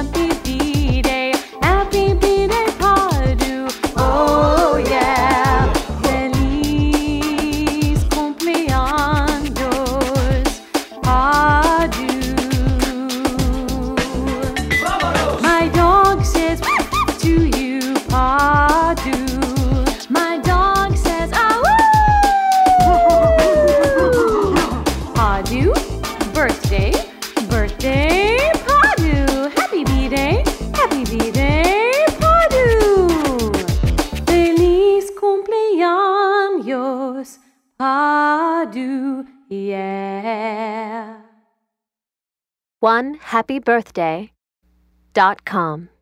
happy B-Day. Happy B-Day, Padu. Oh yeah. Feliz cumpleaños, Padu. My dog says to you, Padu. My dog says, ah, woo! Padu, birthday, birthday, Padu. Happy B-Day, Padu. Feliz cumpleaños, Padu, yeah. OneHappyBirthday.com